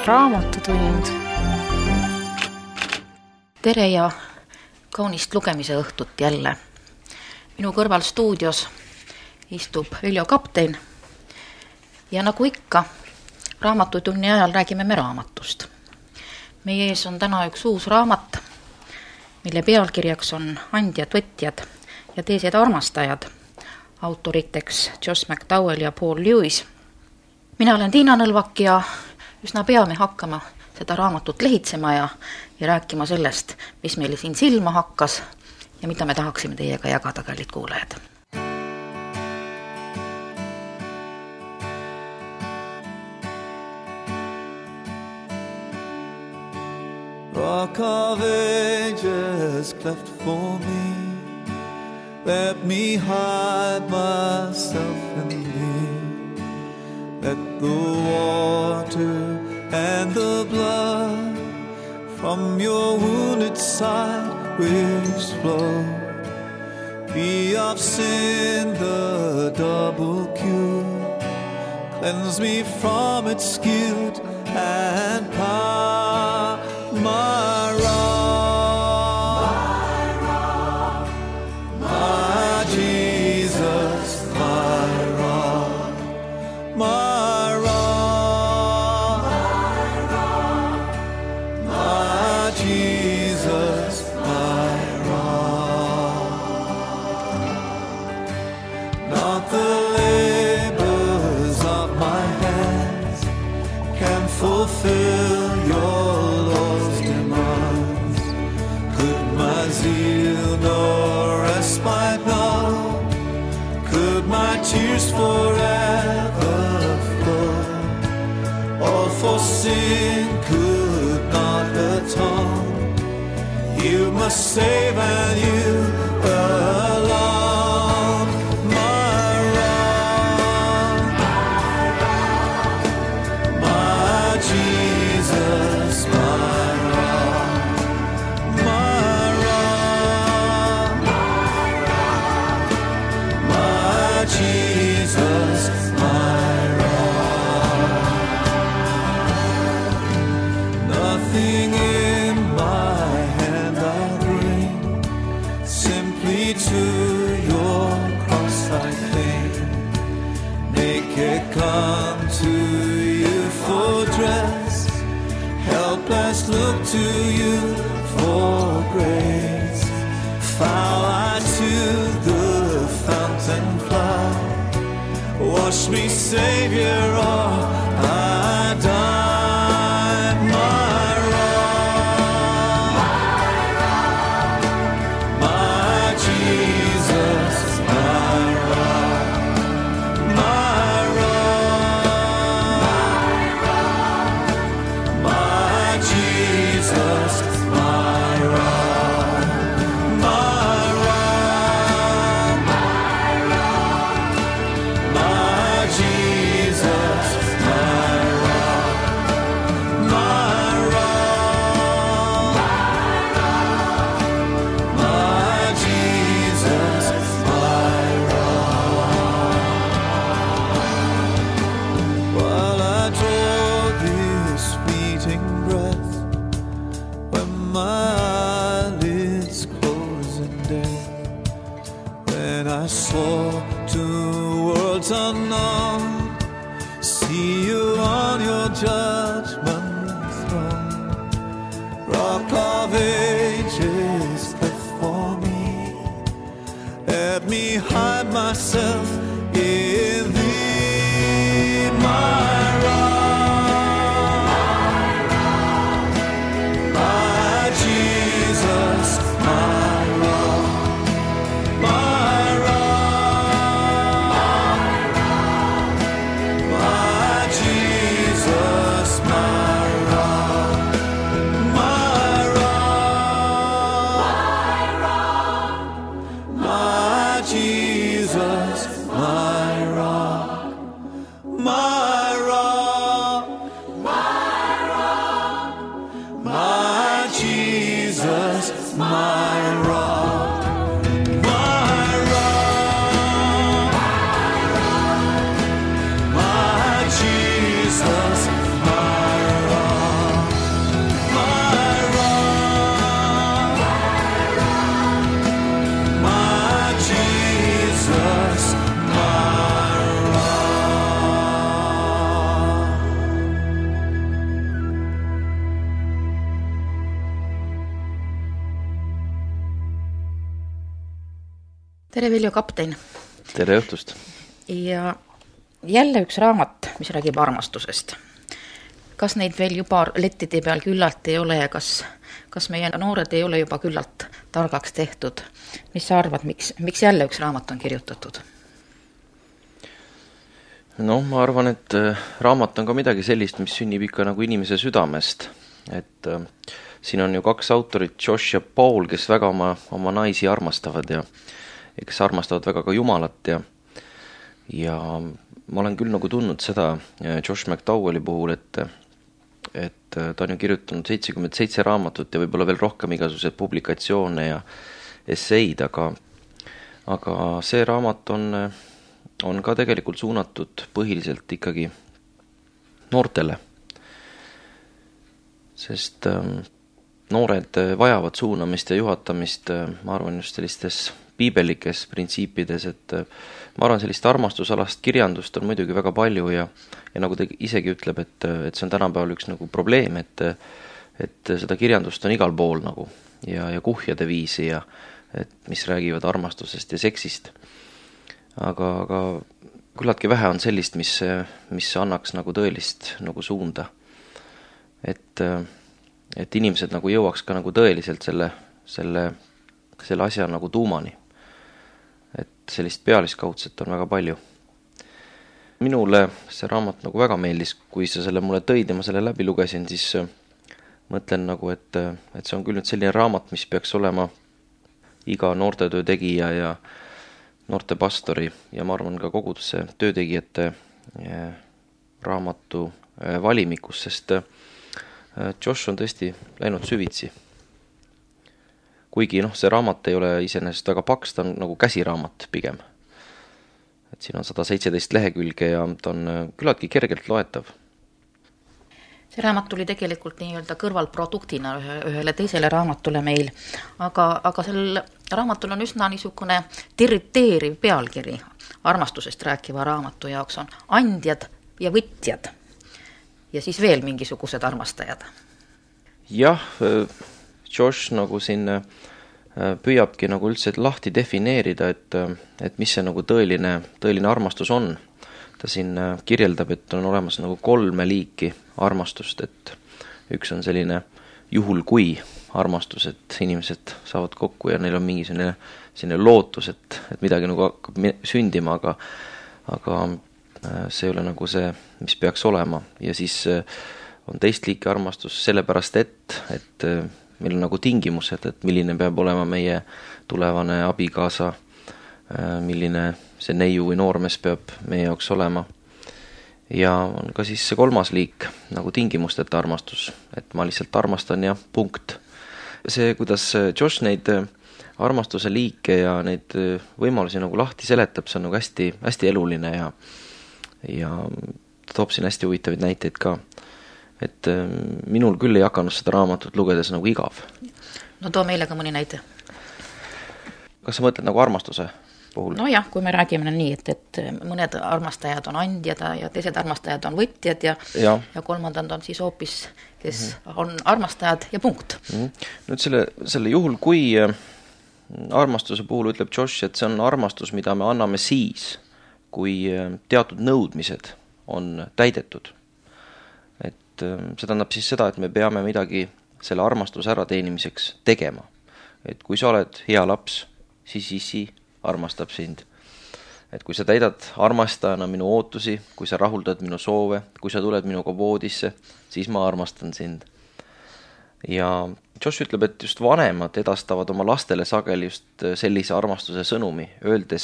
Raamatutund. Tere ja kaunist lugemise õhtut jälle. Minu kõrval stuudios istub Viljo Kaptein ja nagu ikka, Raamatutunni ajal räägime me raamatust. Meie ees on täna üks uus raamat, mille pealkirjaks on Andjad, võtjad ja teised armastajad, autoriteks Joss McDowell ja Paul Lewis. Mina olen Tiina Nõlvak ja üsna pea me hakkama seda raamatut lehitsema ja rääkima sellest, mis meile siin silma hakkas ja mida me tahaksime teiega jagada, kallid kuulajad. Rock of ages cleft for me, let me hide myself in thee. Let the water and the blood from your wounded side which flow be of sin the double cure. Cleanse me from its guilt and power. My rock, my Jesus, my rock, my rock, my Jesus, my rock. Not the labors of my hands can fulfill your zeal nor respite know, could my tears forever flow, all for sin could not atone. You must save and you alone, my rock, my Jesus, my Jesus, my rock. Nothing in my hand I bring, simply to your cross I cling. Make it come to you for dress, helpless look to you for grace. Foul I to the fountain fly, wash me, Savior, or I die. My rock, my Jesus, my rock, my rock, my Jesus, my rock, my rock, my Jesus, my rock, my rock, my Jesus, my rock. While I draw this fleeting breath, when my eyelids close in death, when I soar to worlds unknown, see you on your judgment throne. Rock of ages left for me, let me hide myself in thee, my rock, my Jesus, my rock, my rock, my Jesus, my rock, my rock, my Jesus, my rock, my rock, my Jesus, my rock, my rock, my Jesus, my rock. tere, Viljo Kaptein! Tere õhtust! Ja jälle üks raamat, mis räägib armastusest. Kas neid veel juba lettide peal küllalt ei ole ja kas meie noored ei ole juba küllalt targaks tehtud? Mis sa arvad, miks jälle üks raamat on kirjutatud? No, ma arvan, et raamat on ka midagi sellist, mis sünnib ikka nagu inimese südamest. Et siin on ju 2 autorit, Josh ja Paul, kes väga oma naisi armastavad ja kes armastavad väga ka Jumalat ja ma olen küll nagu tundnud seda Josh McDowelli puhul, et ta on ju kirjutanud 77 raamatut ja võib-olla veel rohkem igasuguseid publikatsioone ja esseid, aga see raamat on ka tegelikult suunatud põhiliselt ikkagi noortele, sest noored vajavad suunamist ja juhatamist, ma arvan just sellistes piibelikes printsiipides, et ma arvan, sellist armastusalast kirjandust on muidugi väga palju ja nagu ta isegi ütleb, et see on tänapäeval üks nagu probleem, et seda kirjandust on igal pool nagu ja kuhjade viisi ja mis räägivad armastusest ja seksist. Aga küllaltki vähe on sellist, mis annaks nagu tõelist nagu suunda. Et inimesed nagu jõuaks ka nagu tõeliselt selle asja nagu tuumani. Et sellist pealiskaudset on väga palju. Minule see raamat nagu väga meeldis, kui sa selle mulle tõid ja ma selle läbi lugesin, siis mõtlen nagu, et see on küll nüüd selline raamat, mis peaks olema iga noortetöö tegija ja noorte pastori ja ma arvan ka koguduse töötegijate raamatu valimikus, sest Josh on tõesti läinud süvitsi. Kuigi see raamat ei ole iseenesest väga paks, ta on nagu käsiraamat pigem. Et siin on 117 lehekülge ja ta on küllaltki kergelt loetav. See raamat tuli tegelikult nii-öelda kõrvalproduktina ühele teisele raamatule meil, aga sel raamatul on üsna niisugune irriteeriv pealkiri. Armastusest rääkiva raamatu jaoks on andjad ja võtjad ja siis veel mingisugused armastajad. Jah, Josh nagu siin püüabki nagu üldse lahti defineerida, et mis see nagu tõeline armastus on. Ta siin kirjeldab, et on olemas nagu 3 liiki armastust, et üks on selline juhul kui armastus, et inimesed saavad kokku ja neil on mingi selline lootus, et midagi nagu hakkab sündima, aga see ei ole nagu see, mis peaks olema. Ja siis on teist liiki armastus sellepärast, et meil on nagu tingimused, et milline peab olema meie tulevane abikaasa, milline see neiu või noormees peab meie jaoks olema. Ja on ka siis see 3. liik, nagu tingimusteta armastus, et ma lihtsalt armastan ja punkt. See, kuidas Josh neid armastuse liike ja neid võimalusi nagu lahti seletab, see on nagu hästi, hästi eluline ja ta toob siin hästi huvitavaid näiteid ka. Et minul küll ei hakanud seda raamatut lugedes nagu igav. No too meile ka mõni näite. Kas sa mõtled nagu armastuse puhul? No jah, kui me räägime nii, et mõned armastajad on andjad ja teised armastajad on võtjad ja kolmandad on siis hoopis, kes on armastajad ja punkt. Nüüd selle juhul, kui armastuse puhul ütleb Josh, et see on armastus, mida me anname siis, kui teatud nõudmised on täidetud. Et see tähendab siis seda, et me peame midagi selle armastuse ära teenimiseks tegema. Et kui sa oled hea laps, siis isi armastab sind. Et kui sa täidad armastajana minu ootusi, kui sa rahuldad minu soove, kui sa tuled minuga voodisse, siis ma armastan sind. Ja Josh ütleb, et just vanemad edastavad oma lastele sageli just sellise armastuse sõnumi, öeldes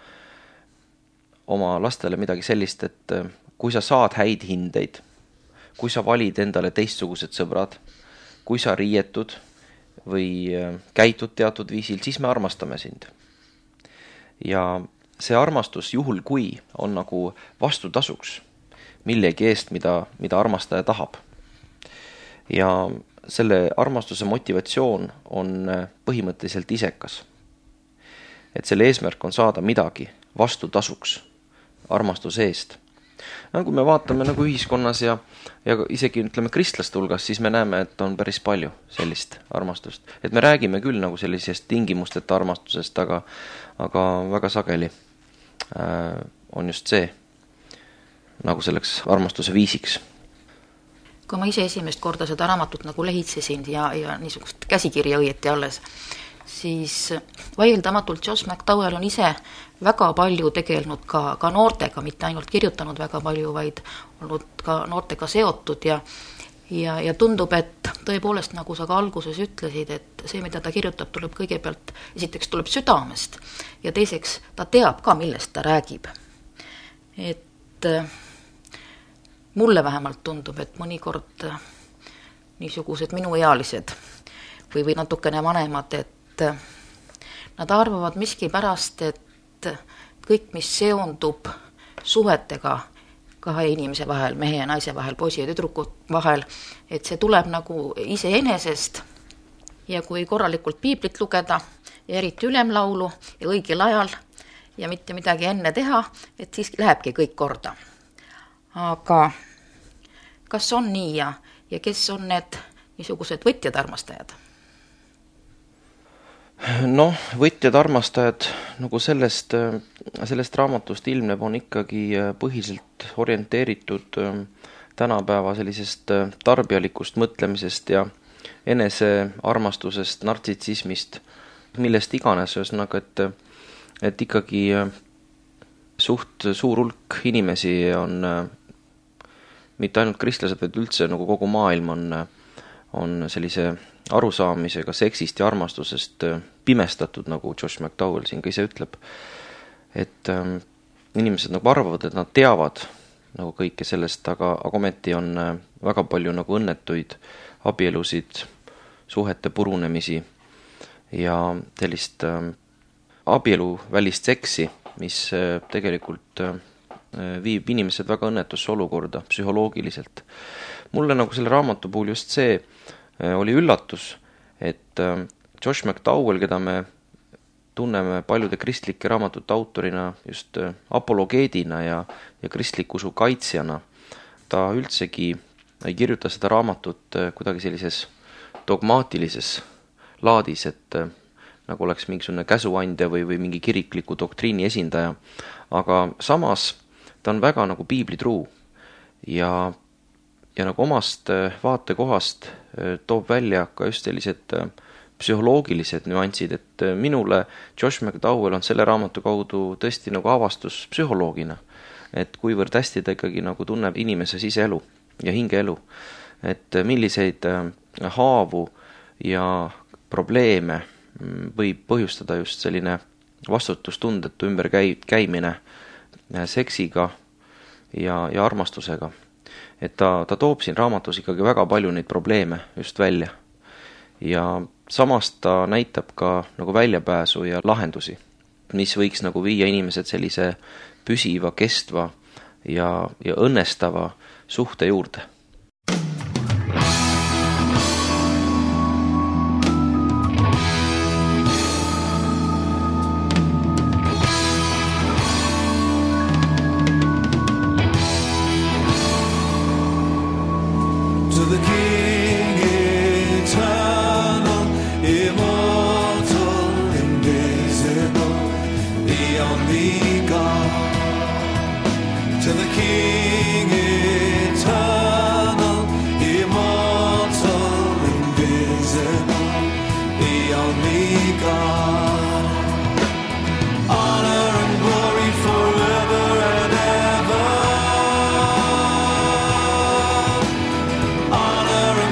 oma lastele midagi sellist, et kui sa saad häid hindeid, kui sa valid endale teistsugused sõbrad, kui sa riietud või käitud teatud viisil, siis me armastame sind. Ja see armastus juhul kui on nagu vastutasuks millegi eest, mida armastaja tahab. Ja selle armastuse motivatsioon on põhimõtteliselt isekas. Et selle eesmärk on saada midagi vastutasuks armastuse eest. Kui me vaatame nagu ühiskonnas ja isegi ütleme kristlaste hulgas, siis me näeme, et on päris palju sellist armastust. Et me räägime küll nagu sellisest tingimusteta armastusest, aga väga sageli on just see nagu selleks armastuse viisiks. Kui ma ise esimest korda seda raamatut nagu lehitsesin ja niisugust käsikirja õieti alles, siis vaieldamatult Josh McDowell on ise väga palju tegelenud ka noortega, mitte ainult kirjutanud väga palju, vaid olnud ka noortega seotud ja tundub, et tõepoolest, nagu sa ka alguses ütlesid, et see, mida ta kirjutab, tuleb kõigepealt, esiteks tuleb südamest ja teiseks ta teab ka, millest ta räägib. Et mulle vähemalt tundub, et mõnikord niisugused minuealised või natukene vanemad, et nad arvavad miskipärast, et kõik, mis seondub suhetega kahe inimese vahel, mehe ja naise vahel, poisi ja tüdruku vahel, et see tuleb nagu iseenesest ja kui korralikult piiblit lugeda ja eriti ülemlaulu ja õigel ajal ja mitte midagi enne teha, et siis lähebki kõik korda. Aga kas on nii ja kes on need niisugused võtjad armastajad? Võtjad armastajad nagu sellest raamatust ilmneb on ikkagi põhiliselt orienteeritud tänapäeva sellisest tarbijalikust mõtlemisest ja enesearmastusest, nartsissismist, millest iganes, ühesõnaga, et ikkagi suht suur hulk inimesi on mitte ainult kristlased, vaid üldse nagu kogu maailm on sellise arusaamisega seksist ja armastusest pimestatud, nagu Josh McDowell siin ka ise ütleb. Et inimesed nagu arvavad, et nad teavad nagu kõike sellest, aga ometi on väga palju nagu õnnetuid abielusid, suhete purunemisi ja sellist abieluvälist seksi, mis tegelikult viib inimesed väga õnnetusse olukorda psühholoogiliselt. Mulle nagu selle raamatu puhul just see oli üllatus, et Josh McDowell, keda me tunneme paljude kristlike raamatute autorina just apologeedina ja kristliku usu kaitsjana, ta üldsegi ei kirjuta seda raamatut kuidagi sellises dogmaatilises laadis, et nagu oleks mingisugune käsuandja või mingi kirikliku doktriini esindaja, aga samas ta on väga nagu piiblitruu ja nagu omast vaatekohast toob välja ka just sellised psühholoogilised nüansid, et minule Josh McDowell on selle raamatu kaudu tõesti nagu avastus psühholoogina, et kuivõrd hästi ta ikkagi nagu tunneb inimese siseelu ja hingeelu, et milliseid haavu ja probleeme võib põhjustada just selline vastutustundetu ümberkäimine seksiga ja armastusega. Et ta toob siin raamatus ikkagi väga palju neid probleeme just välja ja samas ta näitab ka nagu väljapääsu ja lahendusi, mis võiks nagu viia inimesed sellise püsiva, kestva ja õnnestava suhte juurde. Honor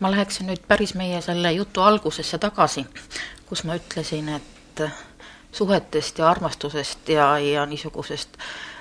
ma läheksin nüüd päris meie selle jutu algusesse tagasi, kus ma ütlesin, et suhetest ja armastusest ja niisugusest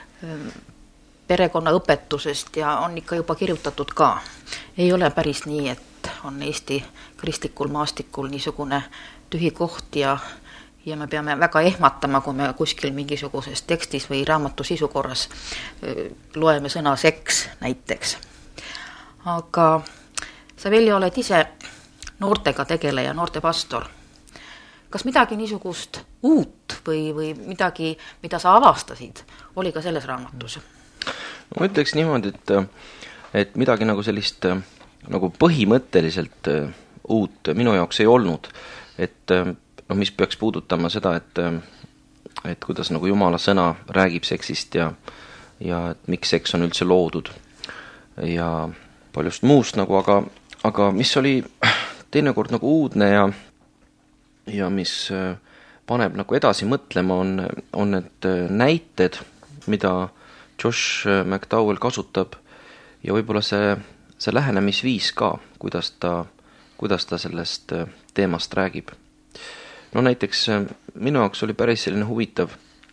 perekonnaõpetusest ja on ikka juba kirjutatud ka. Ei ole päris nii, et on Eesti kristlikul maastikul niisugune tühi koht ja me peame väga ehmatama, kui me kuskil mingisuguses tekstis või raamatu sisukorras loeme sõna seks näiteks. Aga sa, Veljo, oled ise noortega tegeleja, noorte pastor. Kas midagi niisugust uut või midagi, mida sa avastasid, oli ka selles raamatus? Ma ütleks niimoodi, et midagi nagu sellist nagu põhimõtteliselt uut minu jaoks ei olnud. Et mis peaks puudutama seda, et kuidas nagu Jumala sõna räägib seksist ja et miks seks on üldse loodud ja paljust muust nagu, aga mis oli teinekord nagu uudne ja mis paneb nagu edasi mõtlema, on need näited, mida Josh McDowell kasutab ja võib-olla see lähenemisviis ka, kuidas ta sellest teemast räägib. No näiteks minu jaoks oli päris selline huvitav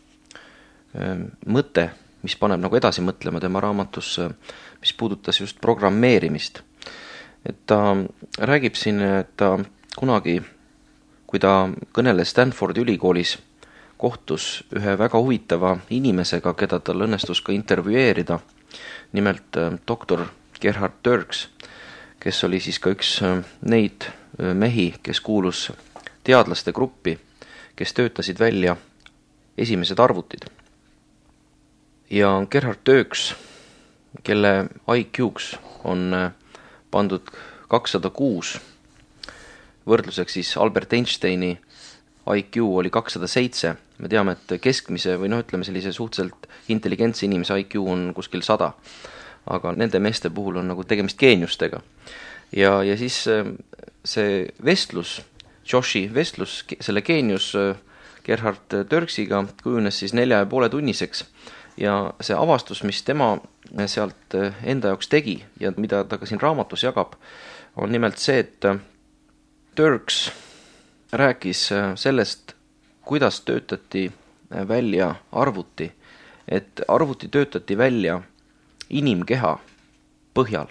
mõte, mis paneb nagu edasi mõtlema tema raamatus, mis puudutas just programmeerimist. Et ta räägib siin, et ta kunagi, kui ta kõneles Stanfordi ülikoolis, kohtus ühe väga huvitava inimesega, keda tal õnnestus ka intervjueerida, nimelt doktor Gerhard Dirks, kes oli siis ka üks neid mehi, kes kuulus teadlaste gruppi, kes töötasid välja esimesed arvutid. Ja Gerhard Dirks, kelle IQ-ks on pandud 206, võrdluseks siis Albert Einsteini IQ oli 207, me teame, et keskmise või ütleme sellise suhteliselt intelligentse inimese IQ on kuskil 100, aga nende meeste puhul on nagu tegemist geeniustega. Ja siis see vestlus, Joshi vestlus, selle geenius Gerhard Dirksiga kujunes siis 4,5 tunniseks ja see avastus, mis tema sealt enda jaoks tegi ja mida ta ka siin raamatus jagab, on nimelt see, et Dirks rääkis sellest, kuidas töötati välja arvuti, et arvuti töötati välja inimkeha põhjal.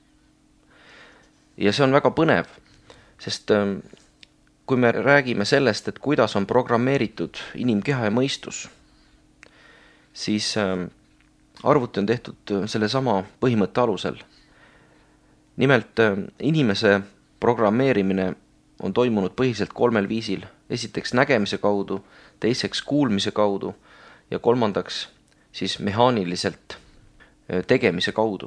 Ja see on väga põnev, sest kui me räägime sellest, et kuidas on programmeeritud inimkeha ja mõistus, siis arvuti on tehtud selle sama põhimõtte alusel. Nimelt inimese programmeerimine on toimunud põhiliselt 3 viisil. Esiteks nägemise kaudu, teiseks kuulmise kaudu ja kolmandaks siis mehaaniliselt tegemise kaudu.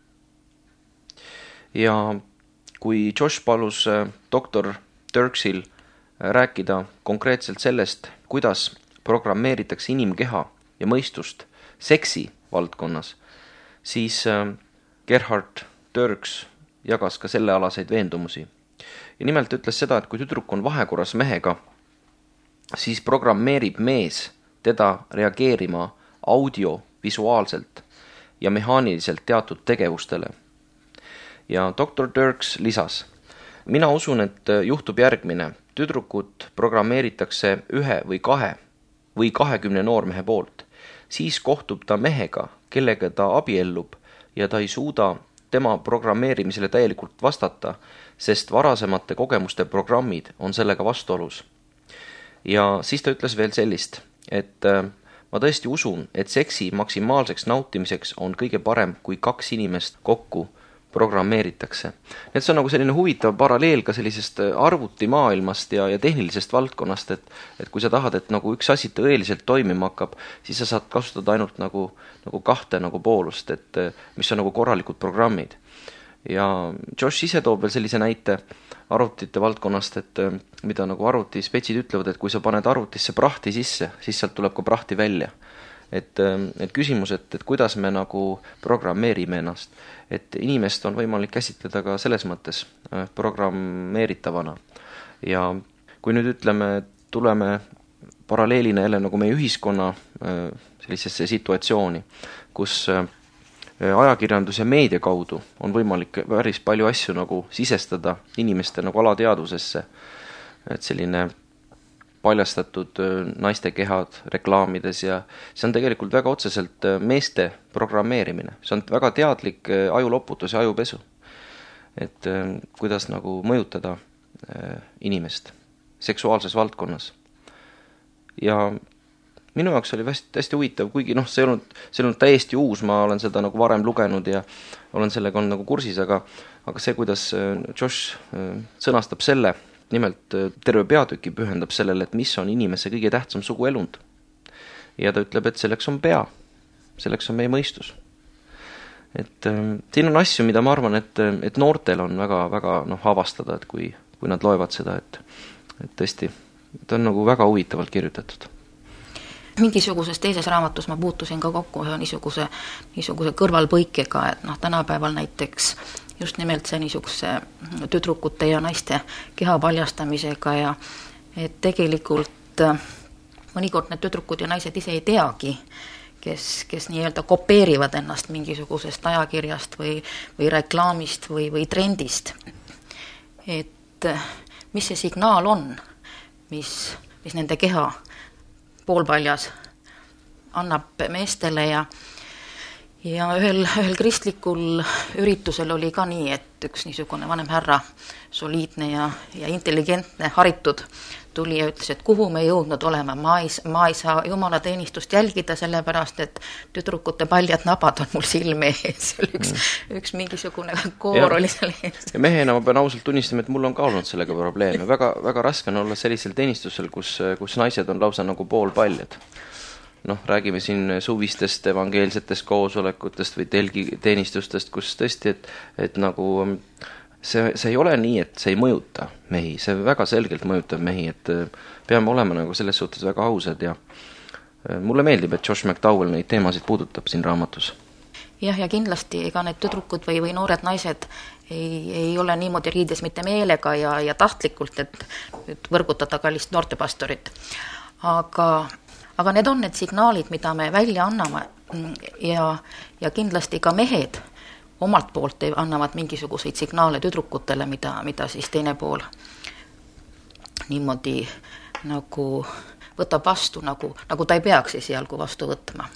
Ja kui Josh palus doktor Dirksil rääkida konkreetselt sellest, kuidas programmeeritakse inimkeha ja mõistust seksi valdkonnas, siis Gerhard Dirks jagas ka sellealaseid veendumusi. Ja nimelt ütles seda, et kui tüdruk on vahekorras mehega, siis programmeerib mees teda reageerima audiovisuaalselt ja mehaaniliselt teatud tegevustele. Ja doktor Dirks lisas, mina usun, et juhtub järgmine. Tüdrukut programmeeritakse 1 või 2 või 20 noormehe poolt. Siis kohtub ta mehega, kellega ta abiellub ja ta ei suuda tema programmeerimisele täielikult vastata, sest varasemate kogemuste programmid on sellega vastuolus. Ja siis ta ütles veel sellist, et ma tõesti usun, et seksi maksimaalseks nautimiseks on kõige parem, kui 2 inimest kokku programmeeritakse. Et see on nagu selline huvitav paralleel ka sellisest arvutimaailmast ja tehnilisest valdkonnast, et kui sa tahad, et nagu üks asi tõeliselt toimima hakkab, siis sa saad kasutada ainult nagu 2 nagu poolust, et mis on nagu korralikud programmid. Ja Josh ise toob veel sellise näite arvutite valdkonnast, et mida nagu arvutispetsid ütlevad, et kui sa paned arvutisse prahti sisse, siis sealt tuleb ka prahti välja. Et küsimus, et kuidas me nagu programmeerime ennast, et inimest on võimalik käsitleda ka selles mõttes programmeeritavana. Ja kui nüüd ütleme, tuleme paralleelina jälle nagu meie ühiskonna sellisesse situatsiooni, kus ajakirjandus ja meedia kaudu on võimalik päris palju asju nagu sisestada inimeste nagu alateadvusesse, et selline paljastatud naiste kehad reklaamides ja see on tegelikult väga otseselt meeste programmeerimine. See on väga teadlik ajuloputus ja ajupesu. Et kuidas nagu mõjutada inimest seksuaalses valdkonnas. Ja minu jaoks oli hästi huvitav, kuigi see ei olnud täiesti uus, ma olen seda nagu varem lugenud ja olen sellega olnud nagu kursis, aga see, kuidas Josh sõnastab selle, nimelt terve peatüki pühendab sellele, et mis on inimese kõige tähtsam suguelund. Ja ta ütleb, et selleks on pea, selleks on meie mõistus. Et siin on asju, mida ma arvan, et noortel on väga avastada, et kui nad loevad seda, et tõesti, ta on nagu väga huvitavalt kirjutatud. Mingisuguses teises raamatus ma puutusin ka kokku ühe niisuguse kõrvalpõikega, et tänapäeval näiteks just nimelt see niisuguse tüdrukute ja naiste keha paljastamisega ja et tegelikult mõnikord need tüdrukud ja naised ise ei teagi, kes nii-öelda kopeerivad ennast mingisugusest ajakirjast või reklaamist või trendist. Et mis see signaal on, mis nende keha poolpaljas annab meestele ja ühel kristlikul üritusel oli ka nii, et üks niisugune vanem härra, soliidne ja intelligentne, haritud, tuli ja ütles, et kuhu me jõudnud oleme. Ma ei saa jumala teenistust jälgida, sellepärast, et tüdrukute paljad nabad on mul silme ees. Üks mingisugune koor oli seal ees. Ja mehena ma pean ausalt tunnistama, et mul on ka olnud sellega probleeme. Väga, väga raske on olla sellisel teenistusel, kus naised on lausa nagu poolpaljad. Räägime siin suvistest evangeelsetest koosolekutest või telgiteenistustest, kus tõesti, et nagu see ei ole nii, et see ei mõjuta mehi, see väga selgelt mõjutab mehi, et peame olema nagu selles suhtes väga ausad ja mulle meeldib, et Josh McDowell neid teemasid puudutab siin raamatus. Ja kindlasti ega need tüdrukud või noored naised ei ole niimoodi riides mitte meelega ja tahtlikult, et võrgutada kallist noortepastorit. Aga need on need signaalid, mida me välja anname ja kindlasti ka mehed omalt poolt annavad mingisuguseid signaale tüdrukutele, mida siis teine pool niimoodi nagu võtab vastu, nagu ta ei peaks esialgu vastu võtma.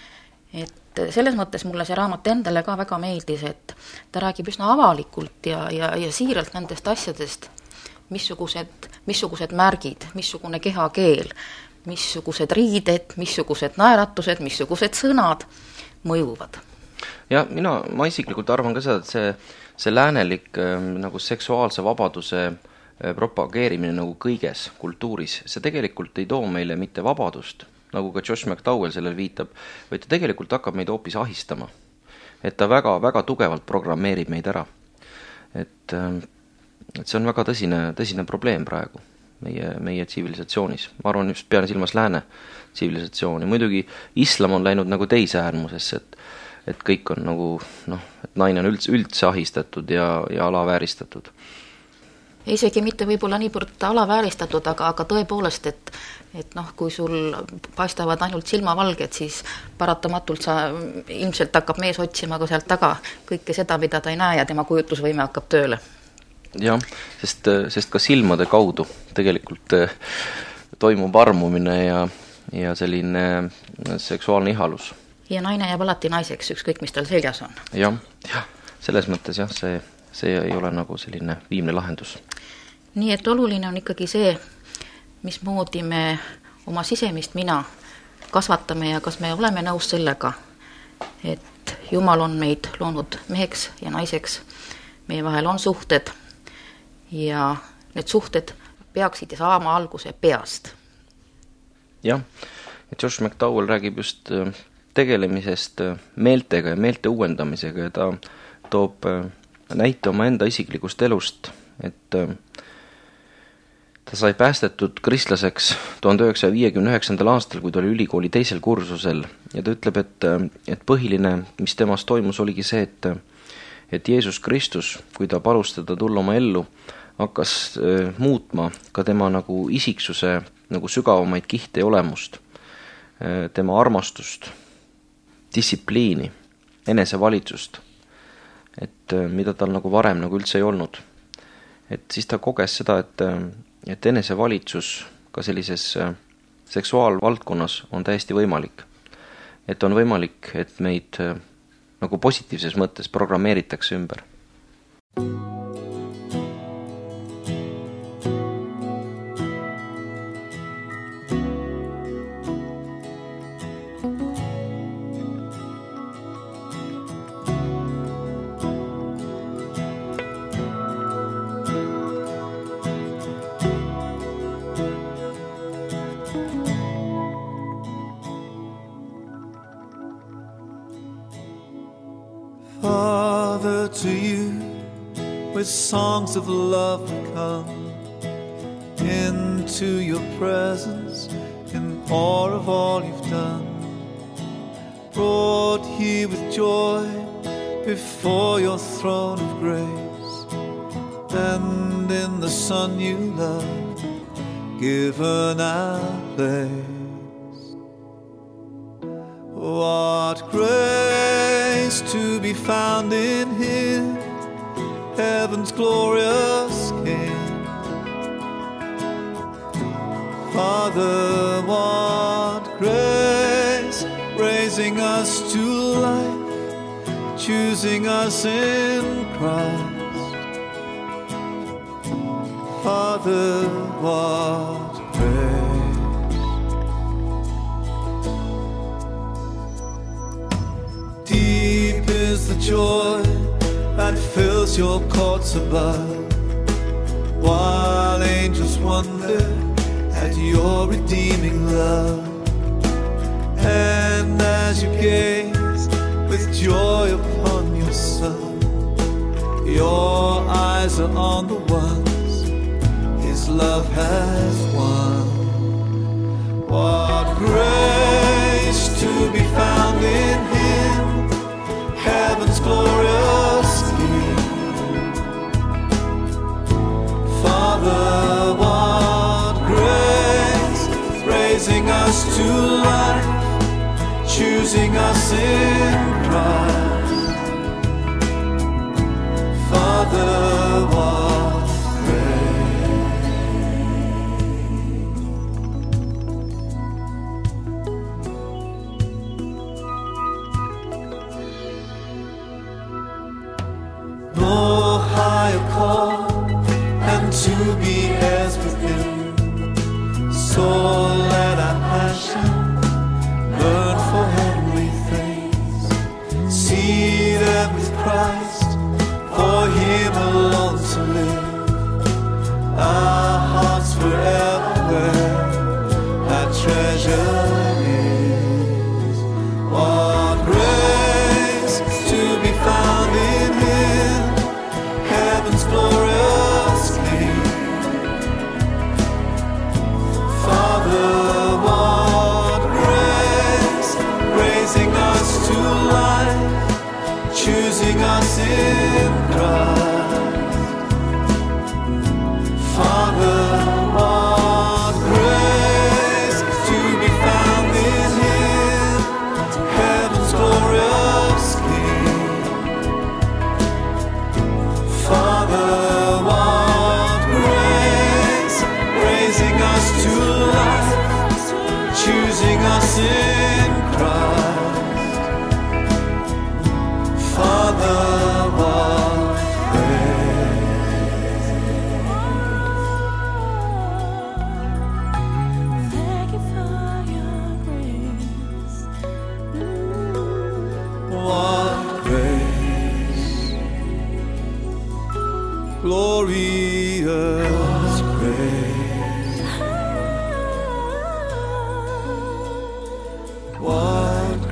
Et selles mõttes mulle see raamat endale ka väga meeldis, et ta räägib üsna avalikult ja siiralt nendest asjadest, missugused märgid, missugune kehakeel, missugused riided, missugused naeratused, missugused sõnad mõjuvad. Ja ma isiklikult arvan ka seda, et see läänelik nagu seksuaalse vabaduse propageerimine nagu kõiges kultuuris, see tegelikult ei too meile mitte vabadust, nagu ka Josh McDowell sellel viitab, vaid ta tegelikult hakkab meid hoopis ahistama. Et ta väga, väga tugevalt programmeerib meid ära. Et see on väga tõsine probleem praegu meie tsivilisatsioonis. Ma arvan, just pean silmas lääne tsivilisatsiooni. Muidugi islam on läinud nagu teise äärmusesse, et kõik on nagu, et naine on üldse ahistatud ja alavääristatud. Isegi mitte võib-olla niivõrd alavääristatud, aga tõepoolest, et kui sul paistavad ainult silmavalged, siis paratamatult ilmselt hakkab mees otsima ka sealt taga kõike seda, mida ta ei näe ja tema kujutlusvõime hakkab tööle. Jah, sest ka silmade kaudu tegelikult toimub armumine ja selline seksuaalne ihalus. Ja naine jääb alati naiseks, ükskõik mis tal seljas on. Jah, selles mõttes see ei ole nagu selline viimne lahendus. Nii et oluline on ikkagi see, mismoodi me oma sisemist mina kasvatame ja kas me oleme nõus sellega, et Jumal on meid loonud meheks ja naiseks, meie vahel on suhted ja need suhted peaksid saama alguse peast. Jah, Josh McDowell räägib just tegelemisest meeltega ja meelte uuendamisega ja ta toob näite oma enda isiklikust elust, et ta sai päästetud kristlaseks 1959. aastal, kui ta oli ülikooli teisel kursusel ja ta ütleb, et põhiline, mis temas toimus, oligi see, et Jeesus Kristus, kui ta palus teda tulla oma ellu, hakkas muutma ka tema nagu isiksuse nagu sügavamaid kihte ja olemust, tema armastust, distsipliini enesevalitsust, et mida tal nagu varem nagu üldse ei olnud. Et siis ta koges seda, et enesevalitsus ka sellises seksuaalvaldkonnas on täiesti võimalik. Et on võimalik, et meid nagu positiivses mõttes programmeeritakse ümber. Father, to you with songs of love we come into your presence in awe of all you've done, brought here with joy before your throne of grace, and in the Son you love given our place. What grace to be found in Him, heaven's glorious King. Father, what grace, raising us to life, choosing us in Christ. Father, what grace. Deep is the joy that fills your courts above, while angels wonder at your redeeming love. And as you gaze with joy upon your Son, your eyes are on the ones His love has won. What grace to be found in Him, heaven's glorious King. Father, what grace, raising us to life, choosing us in Christ. Father, what no higher call than to be heirs with Him. So let our passion burn for heavenly things, seated with Christ, for Him alone to live. Our hearts forever where that treasure is. What grace to be found in Him, heaven's glorious King. Father, what grace, raising us to life, choosing us in Christ. Father, what grace to be found in Him, heaven's glorious King. Father, what grace, raising us to life, choosing us in Christ. Father, what grace. Thank you for your grace. What grace, glorious grace. What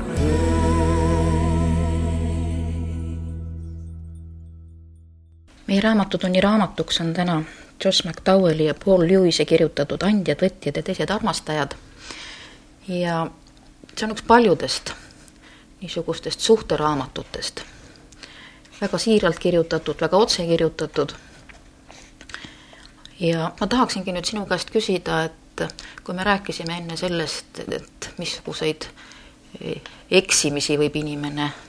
Meie raamatutunni raamatuks on täna Josh McDowelli ja Paul Lewise kirjutatud Andjad, võtjad ja teised armastajad. Ja see on üks paljudest niisugustest suhteraamatutest. Väga siiralt kirjutatud, väga otse kirjutatud. Ja ma tahaksingi nüüd sinu käest küsida, et kui me rääkisime enne sellest, et missuguseid eksimisi võib inimene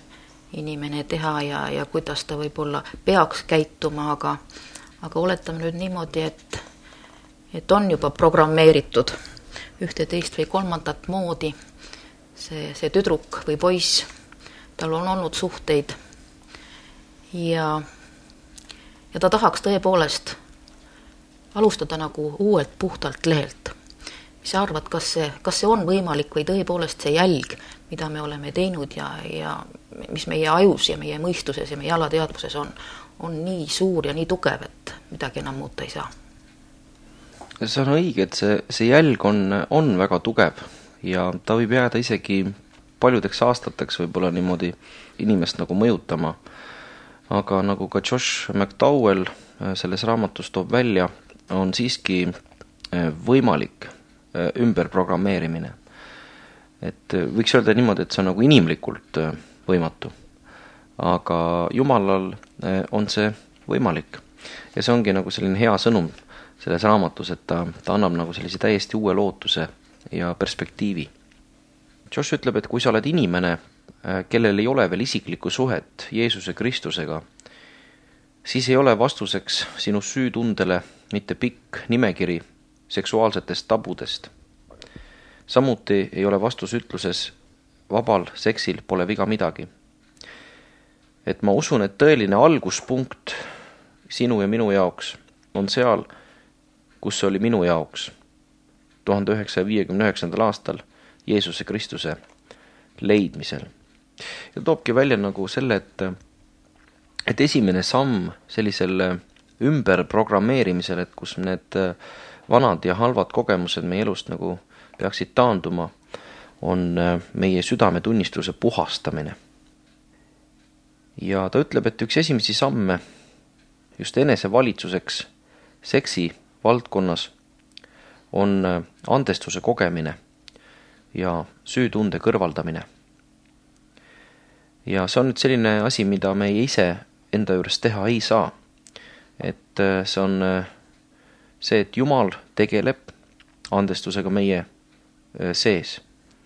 inimene teha ja kuidas ta võib-olla peaks käituma, aga oletame nüüd niimoodi, et on juba programmeeritud ühte, teist või kolmandat moodi see tüdruk või poiss, tal on olnud suhteid ja ta tahaks tõepoolest alustada nagu uuelt puhtalt lehelt. Mis sa arvad, kas see on võimalik või tõepoolest see jälg, mida me oleme teinud ja mis meie ajus ja meie mõistuses ja meie alateadvuses on nii suur ja nii tugev, et midagi enam muuta ei saa? See on õige, et see jälg on väga tugev ja ta võib jääda isegi paljudeks aastateks võib-olla niimoodi inimest nagu mõjutama. Aga nagu ka Josh McDowell selles raamatus toob välja, on siiski võimalik ümberprogrammeerimine. Et võiks öelda niimoodi, et see on nagu inimlikult võimatu. Aga Jumalal on see võimalik. Ja see ongi nagu selline hea sõnum selles raamatus, et ta annab nagu sellise täiesti uue lootuse ja perspektiivi. Josh ütleb, et kui sa oled inimene, kellel ei ole veel isiklikku suhet Jeesuse Kristusega, siis ei ole vastuseks sinu süütundele mitte pikk nimekiri seksuaalsetest tabudest. Samuti ei ole vastus ütluses vabal seksil pole viga midagi. Et ma usun, et tõeline alguspunkt sinu ja minu jaoks on seal, kus see oli minu jaoks 1959. aastal Jeesuse Kristuse leidmisel. Ja toobki välja nagu selle, et esimene samm sellisel ümberprogrammeerimisel, et kus need vanad ja halvad kogemused meie elust nagu peaksid taanduma, on meie südametunnistuse puhastamine. Ja ta ütleb, et üks esimesi samme just enesevalitsuseks seksi valdkonnas on andestuse kogemine ja süütunde kõrvaldamine. Ja see on nüüd selline asi, mida me ise enda juures teha ei saa. Et see on see, et Jumal tegeleb andestusega meie sees.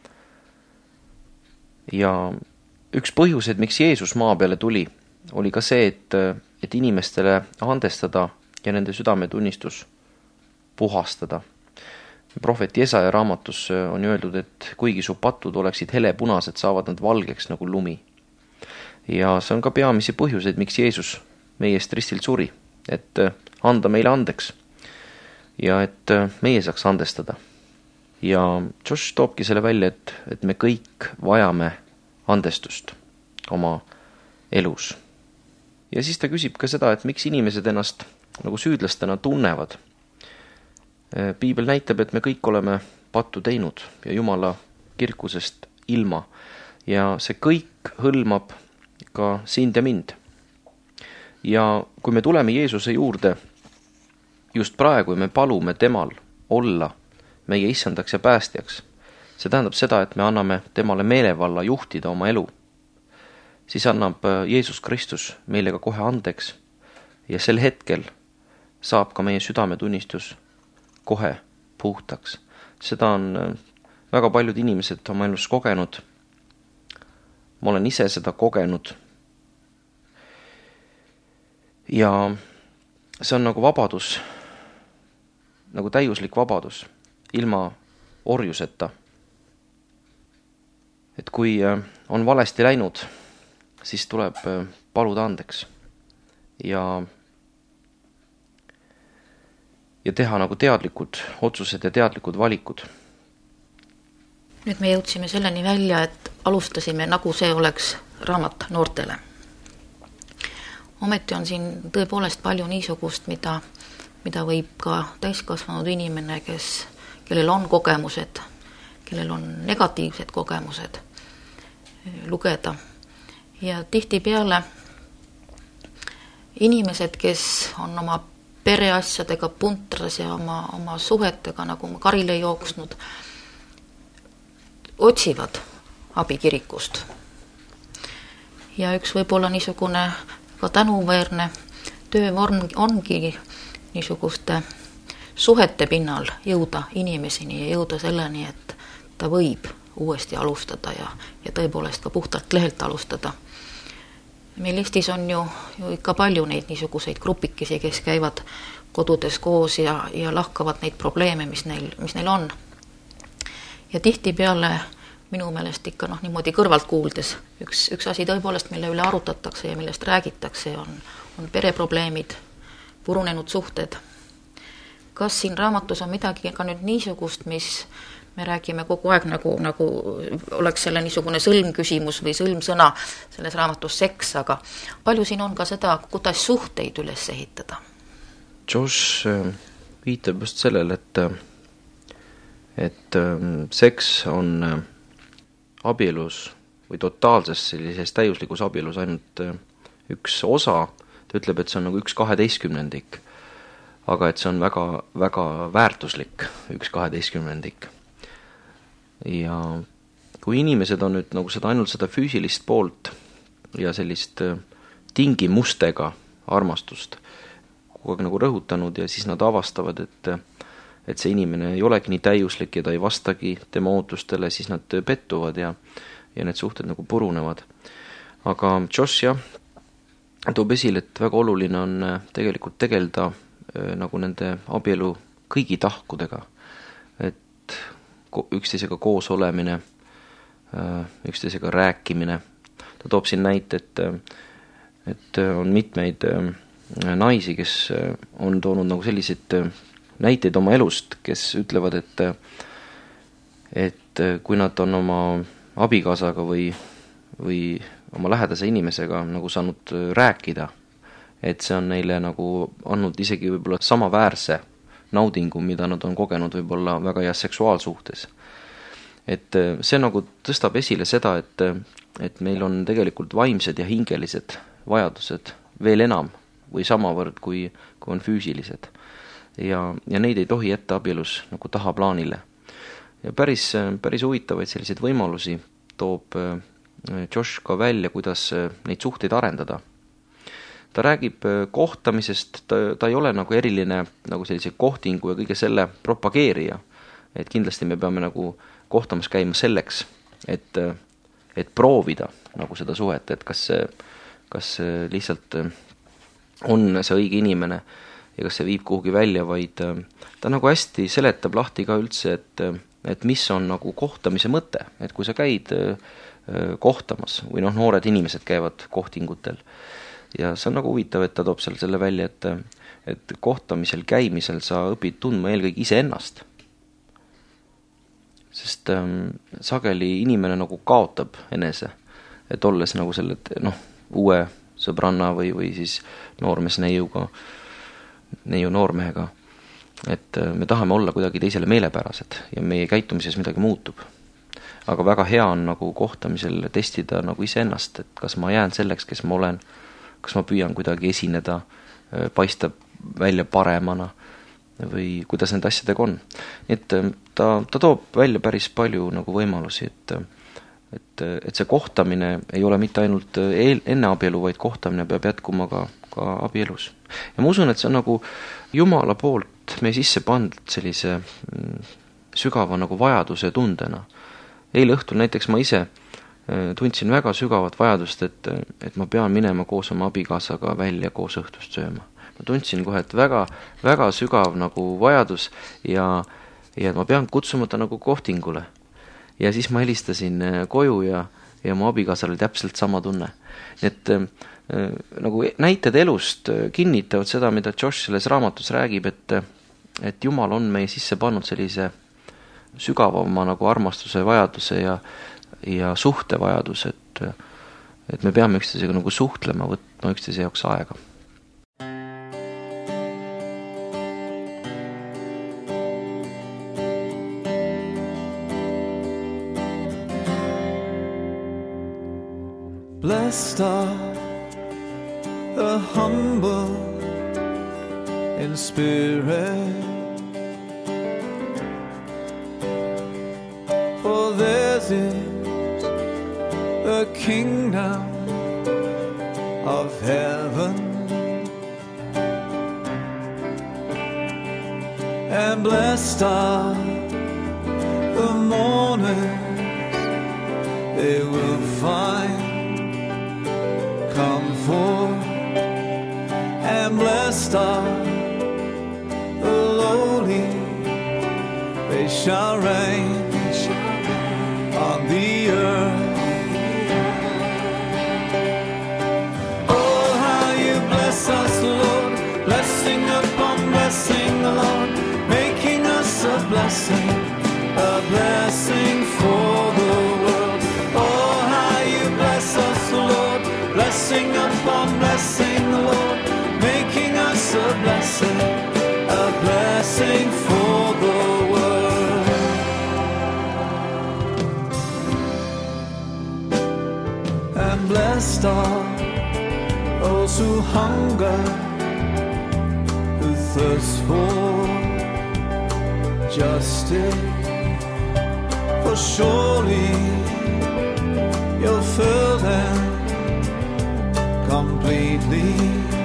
Ja üks põhjused, miks Jeesus maa peale tuli, oli ka see, et inimestele andestada ja nende südametunnistus puhastada. Prohvet Jesaja raamatus on öeldud, et kuigi su patud oleksid helepunased, saavad nad valgeks nagu lumi. Ja see on ka peamisi põhjuseid, miks Jeesus meie eest ristil suri, et anda meile andeks ja et meie saaks andestada. Ja Josh toobki selle välja, et me kõik vajame andestust oma elus. Ja siis ta küsib ka seda, et miks inimesed ennast nagu süüdlastena tunnevad. Piibel näitab, et me kõik oleme pattu teinud ja Jumala kirkusest ilma. Ja see kõik hõlmab ka sind ja mind. Ja kui me tuleme Jeesuse juurde, just praegu me palume temal olla meie issandaks ja päästjaks, see tähendab seda, et me anname temale meelevalla juhtida oma elu. Siis annab Jeesus Kristus meile ka kohe andeks ja sel hetkel saab ka meie südametunnistus kohe puhtaks. Seda on väga paljud inimesed oma elus kogenud. Ma olen ise seda kogenud. Ja see on nagu vabadus, nagu täiuslik vabadus, ilma orjuseta. Et kui on valesti läinud, siis tuleb paluda andeks ja teha nagu teadlikud otsused ja teadlikud valikud. Nüüd me jõudsime selleni välja, et alustasime nagu see oleks raamat noortele. Ometi on siin tõepoolest palju niisugust, mida võib ka täiskasvanud inimene, kellel on kogemused, kellel on negatiivsed kogemused, lugeda. Ja tihtipeale inimesed, kes on oma pereasjadega puntras ja oma suhetega nagu karile jooksnud, otsivad abi kirikust. Ja üks võib-olla niisugune ka tänuväärne töövorm ongi niisuguste suhete pinnal jõuda inimeseni ja jõuda selleni, et ta võib uuesti alustada ja tõepoolest ka puhtalt lehelt alustada. Meil Eestis on ju ikka palju neid niisuguseid grupikesi, kes käivad kodudes koos ja lahkavad neid probleeme, mis neil on. Ja tihtipeale minu meelest ikka niimoodi kõrvalt kuuldes üks asi tõepoolest, mille üle arutatakse ja millest räägitakse, on pereprobleemid, purunenud suhted. Kas siin raamatus on midagi ka nüüd niisugust, mis me räägime kogu aeg nagu oleks selle niisugune sõlmküsimus või sõlmsõna selles raamatus seks, aga palju siin on ka seda, kuidas suhteid üles ehitada? Josh viitab just sellele, et seks on abielus või totaalses sellises täiuslikus abielus ainult üks osa. Ta ütleb, et see on nagu 1/12, aga et see on väga, väga väärtuslik 1/12. Ja kui inimesed on nüüd nagu ainult seda füüsilist poolt ja sellist tingimustega armastust kogu aeg nagu rõhutanud ja siis nad avastavad, et see inimene ei olegi nii täiuslik ja ta ei vastagi tema ootustele, siis nad pettuvad ja need suhted nagu purunevad. Aga Josh toob esile, et väga oluline on tegelikult tegeleda nagu nende abielu kõigi tahkudega, et üksteisega koos olemine, üksteisega rääkimine. Ta toob siin näite, et on mitmeid naisi, kes on toonud nagu selliseid näiteid oma elust, kes ütlevad, et kui nad on oma abikaasaga või oma lähedase inimesega nagu saanud rääkida, et see on neile nagu andnud isegi võib-olla samaväärse naudingu, mida nad on kogenud võib-olla väga heas seksuaalsuhtes. Et see nagu tõstab esile seda, et meil on tegelikult vaimsed ja hingelised vajadused veel enam või samavõrd, kui on füüsilised. Ja neid ei tohi jätta abielus nagu tahaplaanile. Ja päris huvitavaid selliseid võimalusi toob Josh ka välja, kuidas neid suhteid arendada. Ta räägib kohtamisest, ta ei ole nagu eriline nagu sellise kohtingu ja kõige selle propageerija. Et kindlasti me peame nagu kohtamas käima selleks, et proovida nagu seda suhet, et kas lihtsalt on see õige inimene ja kas see viib kuhugi välja, vaid ta nagu hästi seletab lahti ka üldse, et mis on nagu kohtamise mõte, et kui sa käid kohtamas või noored inimesed käivad kohtingutel ja see on nagu huvitav, et ta toob selle välja, et kohtamisel käimisel sa õpid tundma eelkõige iseennast. Sest sageli inimene nagu kaotab enese, et olles nagu selle uue sõbranna või siis noormees neiu noormehega, et me tahame olla kuidagi teisele meelepärased ja meie käitumises midagi muutub. Aga väga hea on nagu kohtamisel testida nagu iseennast, et kas ma jään selleks, kes ma olen, kas ma püüan kuidagi esineda, paista välja paremana või kuidas nende asjadega on. Et ta toob välja päris palju nagu võimalusi, et see kohtamine ei ole mitte ainult enne abielu, vaid kohtamine peab jätkuma ka abielus. Ja ma usun, et see on nagu Jumala poolt meie sisse pandud sellise sügava nagu vajaduse tundena. Eile õhtul näiteks ma ise tundsin väga sügavat vajadust, et ma pean minema koos oma abikaasaga välja koos õhtust sööma. Ma tundsin kohe, et väga, väga sügav nagu vajadus ja ma pean kutsuma ta nagu kohtingule. Ja siis ma helistasin koju ja mu abikaasal oli täpselt sama tunne. Et nagu näited elust kinnitavad seda, mida Josh selles raamatus räägib, et Jumal on meie sisse pannud sellise sügavama nagu armastuse vajaduse ja suhte vajadus, et me peame üksteisega nagu suhtlema, võtma üksteise jaoks aega. Blessed are the humble in spirit, for theirs is the kingdom of heaven. And blessed are the mourners, they will find comfort. blessed are the lowly, they shall reign on the earth. Oh, how you bless us, Lord, blessing upon blessing, Lord, making us a blessing for the world. Oh, how you bless us, Lord, blessing upon blessing, Lord, making us a blessing for the world. And blessed are those who hunger, who thirst for justice, for surely you'll fill them completely.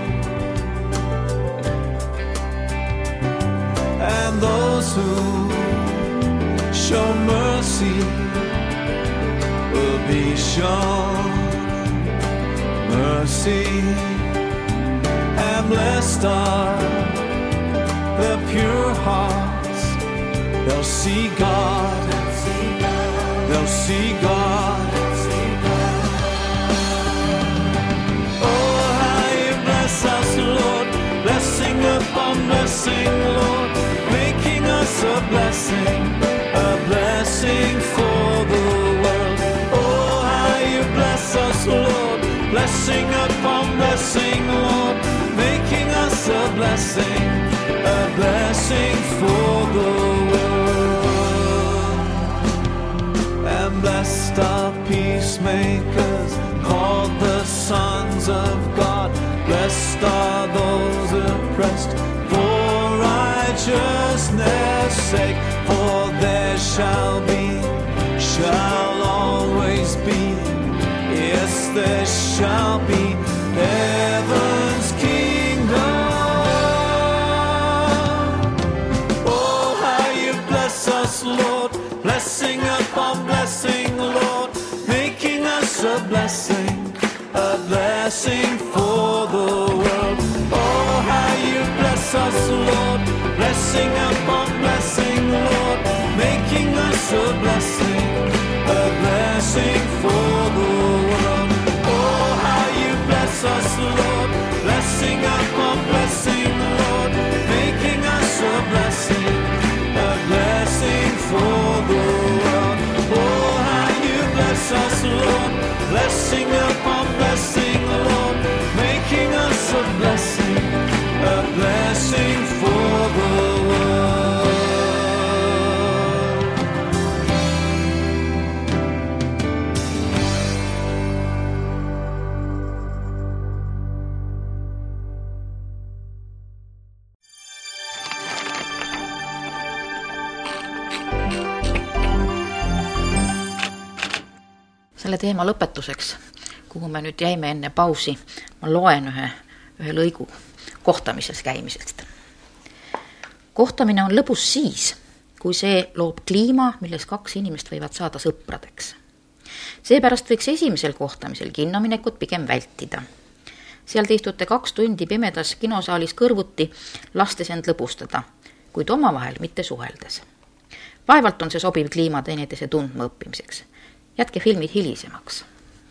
And those who show mercy will be shown mercy. And blessed are the pure hearts, they'll see God, they'll see God. Oh, how you bless us, Lord, blessing upon blessing, Lord, making us a blessing for the world. Oh, how you bless us, Lord, blessing upon blessing, Lord, making us a blessing for the world. And blessed are peacemakers, called the sons of God. Blessed are those oppressed for righteousness' sake, for there shall always be, yes, there shall be heaven's kingdom. Oh, how you bless us, Lord, blessing upon blessing, Lord, making us a blessing for the world. Oh, how you bless us, Lord, blessing upon blessing, Lord, making us a blessing for the world. Oh, how you bless us, Lord, blessing upon blessing, Lord, making us a blessing for the world. Oh, how you bless us, Lord, blessing upon blessing, Lord, making us a blessing for the world. Selle teema lõpetuseks, kuhu me nüüd jäime enne pausi, ma loen ühe lõigu kohtamises käimisest. Kohtamine on lõbus siis, kui see loob kliima, milles kaks inimest võivad saada sõpradeks. Seepärast võiks esimesel kohtamisel kinnominekut pigem vältida. Seal te istute 2 tundi pimedas kinosaalis kõrvuti, lastes end lõbustada, kuid omavahel mitte suheldes. Vaevalt on see sobiv kliima teineteise tundma õppimiseks. Jätke filmid hilisemaks.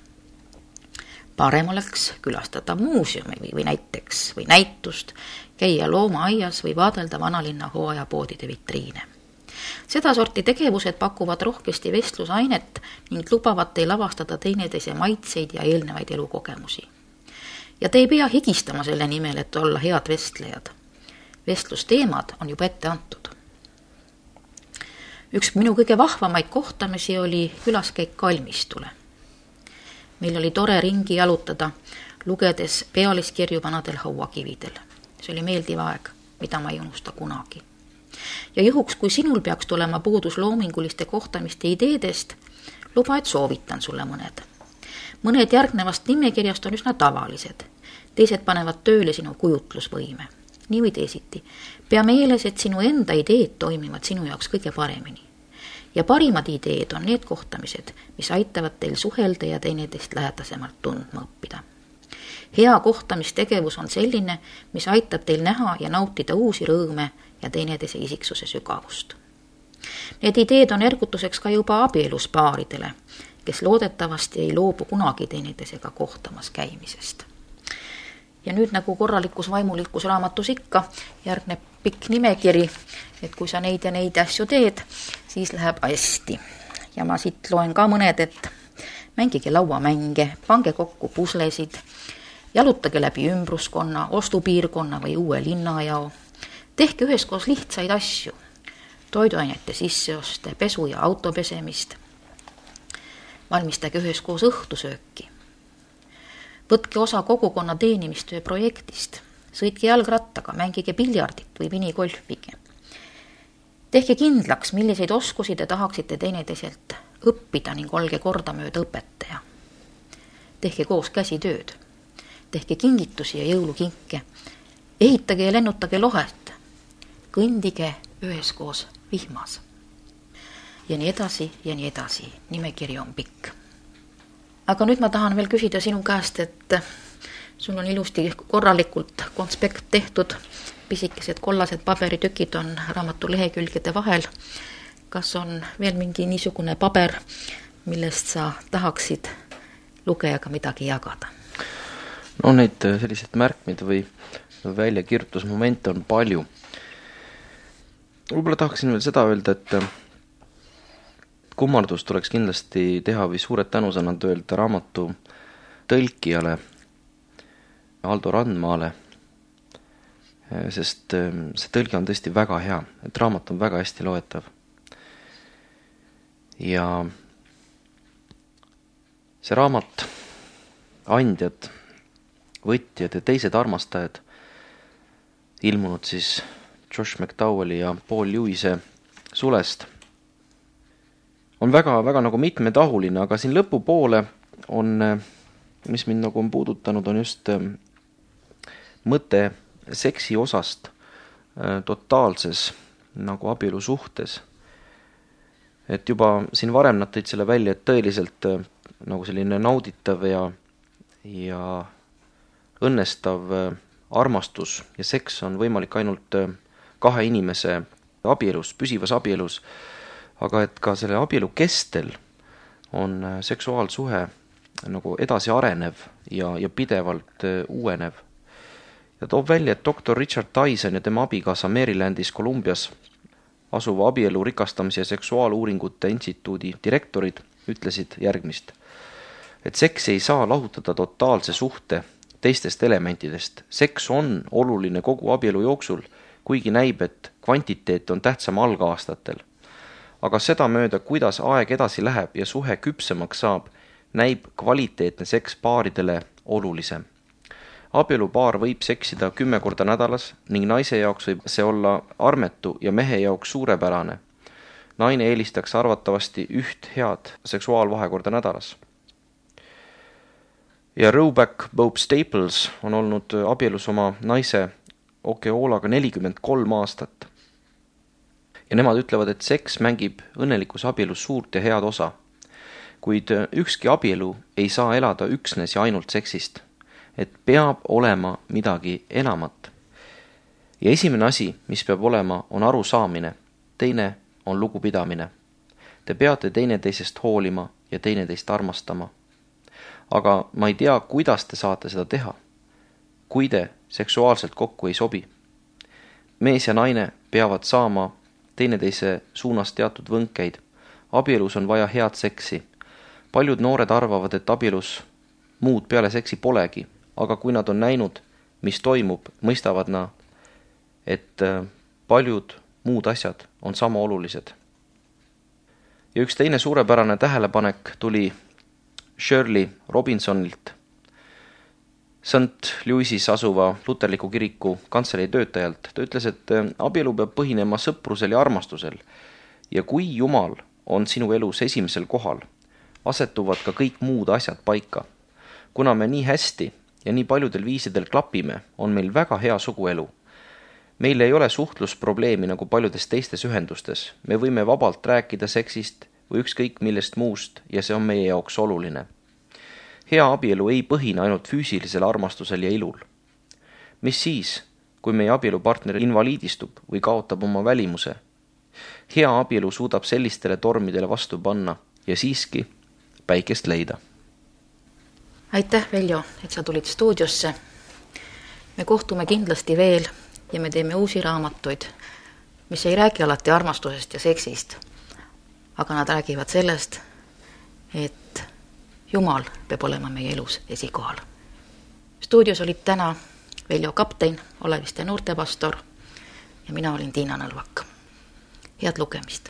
Parem oleks külastada muuseumi või näitust, käia loomaaias või vaadelda vanalinna hooajapoodide vitriine. Seda sorti tegevused pakuvad rohkesti vestlusainet ning lubavad teil avastada teineteise maitseid ja eelnevaid elukogemusi. Ja te ei pea higistama selle nimel, et olla head vestlejad. Vestlusteemad on juba ette antud. Üks minu kõige vahvamaid kohtamisi oli külaskäik kalmistule. Meil oli tore ringi jalutada, lugedes pealiskirju vanadel hauakividel. See oli meeldiv aeg, mida ma ei unusta kunagi. Ja juhuks, kui sinul peaks tulema puudus loominguliste kohtamiste ideedest, luba, et soovitan sulle mõned. Mõned järgnevast nimekirjast on üsna tavalised. Teised panevad tööle sinu kujutlusvõime. Nii või teisiti. Pea meeles, et sinu enda ideed toimivad sinu jaoks kõige paremini. Ja parimad ideed on need kohtamised, mis aitavad teil suhelda ja teineteist lähedasemalt tundma õppida. hea kohtamistegevus on selline, mis aitab teil näha ja nautida uusi rõõme ja teineteise isiksuse sügavust. Need ideed on ergutuseks ka juba abielus paaridele, kes loodetavasti ei loobu kunagi teineteisega kohtamas käimisest. Ja nüüd nagu korralikus vaimulikus raamatus ikka järgneb pikk nimekiri, et kui sa neid ja neid asju teed, siis läheb hästi. Ja ma siit loen ka mõned, et mängige lauamänge, pange kokku puslesid, jalutage läbi ümbruskonna, ostupiirkonna või uue linnajao. Tehke üheskoos lihtsaid asju, toiduainete sisseoste, pesu ja autopesemist. Valmistage üheskoos õhtusööki. Võtke osa kogukonna teenimistöö projektist. Sõitke jalgrattaga, mängige piljardit või minigolfige. Tehke kindlaks, milliseid oskusi te tahaksite teineteiselt õppida ning olge kordamööda õpetaja. Tehke koos käsitööd. Tehke kingitusi ja jõulukinke. Ehitage ja lennutage lohet. Kõndige üheskoos vihmas. Ja nii edasi ja nii edasi. Nimekiri on pikk. Aga nüüd ma tahan veel küsida sinu käest, et sul on ilusti korralikult konspekt tehtud, pisikesed kollased paberitükid on raamatu lehekülgede vahel. Kas on veel mingi niisugune paber, millest sa tahaksid lugejaga midagi jagada? No neid sellised märkmid või väljakirjutusmomente on palju. Võib-olla tahaksin veel seda öelda, et kummardus tuleks kindlasti teha või suured tänusõnad öelda raamatu tõlkijale Aldo Randmaale, sest see tõlge on tõesti väga hea, et raamat on väga hästi loetav. Ja see raamat, andjad, võtjad ja teised armastajad, ilmunud siis Josh McDowelli ja Paul Lewise sulest, on väga nagu mitmetahuline, aga siin lõpupoole on, mis mind nagu on puudutanud, on just mõte seksi osast totaalses nagu abielu suhtes. Et juba siin varem nad tõid selle välja, et tõeliselt nagu selline nauditav ja õnnestav armastus ja seks on võimalik ainult kahe inimese abielus, püsivas abielus, aga et ka selle abielu kestel on seksuaalsuhe nagu edasi arenev ja pidevalt uuenev. Ja toob välja, et doktor Richard Tyson ja tema abikaasa Marylandis Columbias asuva abielu rikastamise ja seksuaaluuringute instituudi direktorid ütlesid järgmist, et seks ei saa lahutada totaalse suhte teistest elementidest. Seks on oluline kogu abielu jooksul, kuigi näib, et kvantiteet on tähtsam algaastatel. Aga seda mööda, kuidas aeg edasi läheb ja suhe küpsemaks saab, näib kvaliteetne seks paaridele olulisem. Abielupaar võib seksida 10 korda nädalas ning naise jaoks võib see olla armetu ja mehe jaoks suurepärane. Naine eelistaks arvatavasti üht head seksuaalvahekorda nädalas. Ja Roebuck Bob Staples on olnud abielus oma naise Okeolaga 43 aastat. Ja nemad ütlevad, et seks mängib õnnelikus abielus suurt ja head osa, kuid ükski abielu ei saa elada üksnes ja ainult seksist, et peab olema midagi enamat. Ja esimene asi, mis peab olema, on arusaamine, teine on lugupidamine. Te peate teineteisest hoolima ja teineteist armastama. Aga ma ei tea, kuidas te saate seda teha, kui te seksuaalselt kokku ei sobi. Mees ja naine peavad saama teineteise suunas teatud võnkeid. Abielus on vaja head seksi. Paljud noored arvavad, et abielus muud peale seksi polegi, aga kui nad on näinud, mis toimub, mõistavad nad, et paljud muud asjad on sama olulised. Ja üks teine suurepärane tähelepanek tuli Shirley Robinsonilt, St. Louisis asuva luterliku kiriku kantselei töötajalt. Ta ütles, et abielu peab põhinema sõprusel ja armastusel ja kui Jumal on sinu elus esimesel kohal, asetuvad ka kõik muud asjad paika. Kuna me nii hästi ja nii paljudel viisidel klapime, on meil väga hea suguelu. Meil ei ole suhtlusprobleemi nagu paljudes teistes ühendustes. Me võime vabalt rääkida seksist või ükskõik millest muust ja see on meie jaoks oluline. hea abielu ei põhine ainult füüsilisel armastusel ja ilul. Mis siis, kui meie abielupartner invaliidistub või kaotab oma välimuse? Hea abielu suudab sellistele tormidele vastu panna ja siiski päikest leida. Aitäh, Veljo, et sa tulid stuudiosse. Me kohtume kindlasti veel ja me teeme uusi raamatuid, mis ei räägi alati armastusest ja seksist, aga nad räägivad sellest, et Jumal peab olema meie elus esikohal. Stuudios olid täna Veljo Kaptein, Oleviste noortepastor ja mina olin Tiina Nõlvak. Head lugemist!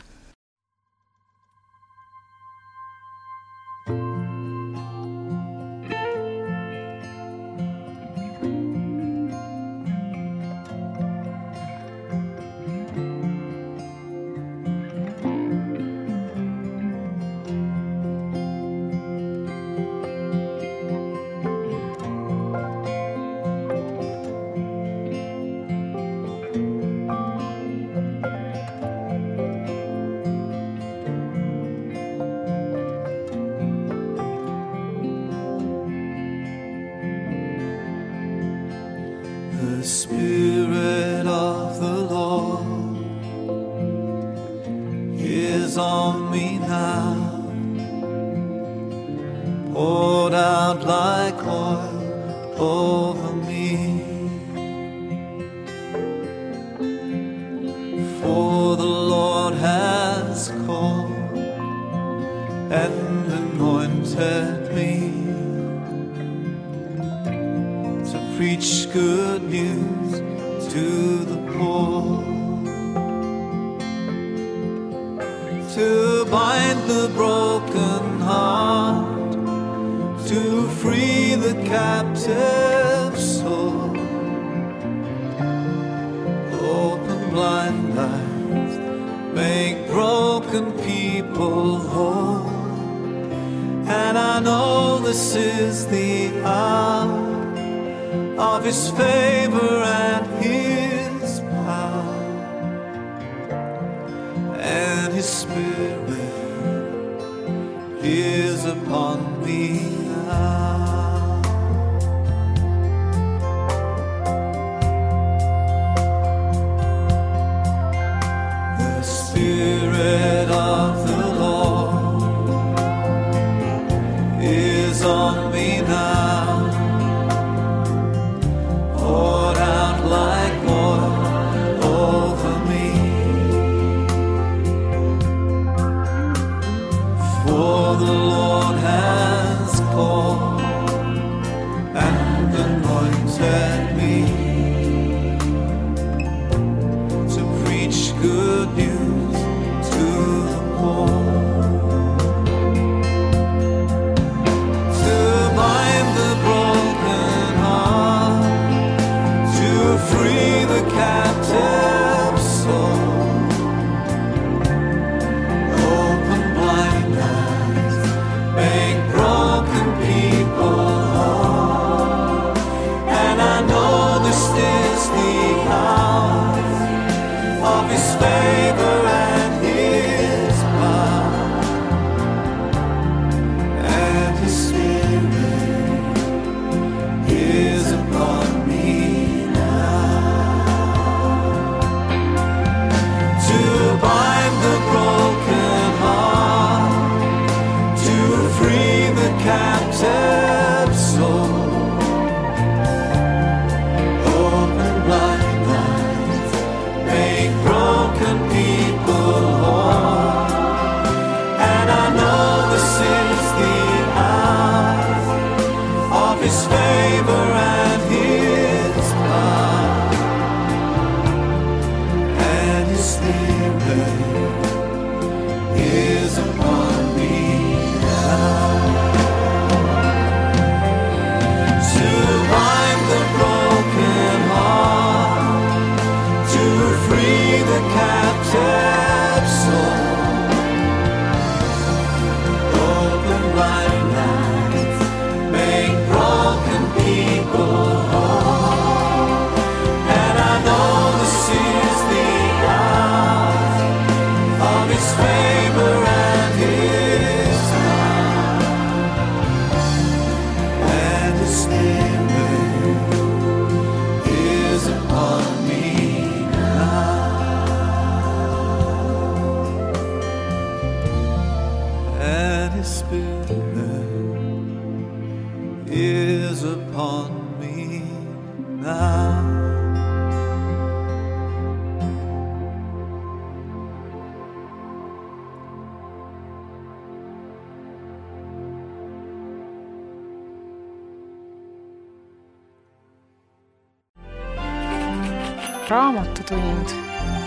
The Spirit of the Lord is on me now, poured out like oil over me. For the Lord has called and anointed me to preach good news to the poor, to bind the broken heart, to free the captive soul, open blind eyes, make broken people whole. And I know this is the hour of His favor and His power, and His Spirit is upon me now. The Spirit of the Lord is on me now, poured out like oil over me. For the Lord has called and anointed me to preach good news to the poor, to bind the broken heart, to free the captive soul, open blind eyes, make broken people whole. And I know this is the hour of His favor and His power, and His Spirit is upon me now, to bind the broken heart, to free the captive soul, open blind eyes, make broken people whole. And I know this is the hour of His favor and His power, and His Spirit is upon me now. is upon me now. Raamatutund